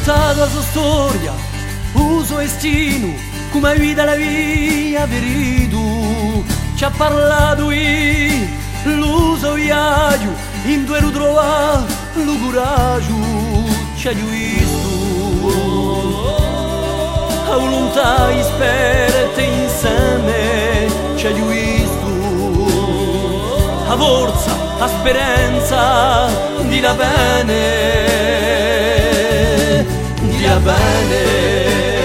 raccontato la sua storia, il suo destino, come vita la via veridu. Ci ha parlato lo suo viaggio, in due lo trova lo coraggio. Ci ha visto a volontà esperta insieme. Ci ha visto a forza, a speranza di la bene, di la bene.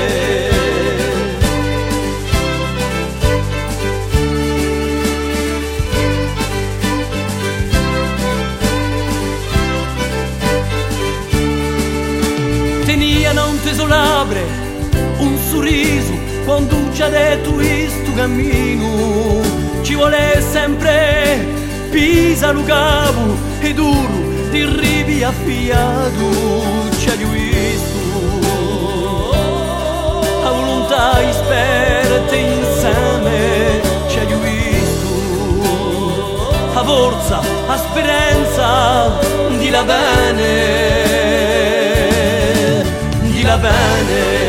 Teniano un teso labre, un sorriso, quando ci ha detto questo cammino. Ci vuole sempre pisa lo capo e duro di rivi affiato. Ci ha visto a volontà esperta insieme. Ci ha visto a forza, a speranza di la bene, di la bene.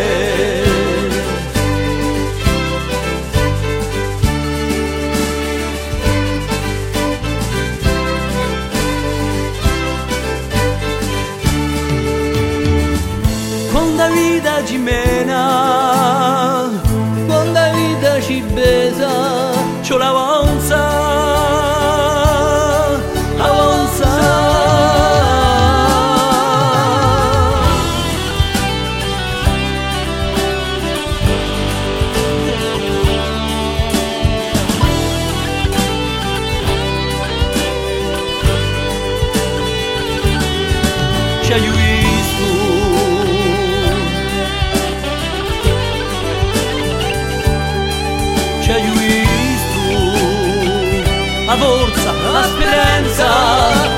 Quando la vita ci mena, quando la vita ci besa, c'ho l'avanza, avanza. Ci ha visto ci ha visto a forza, a speranza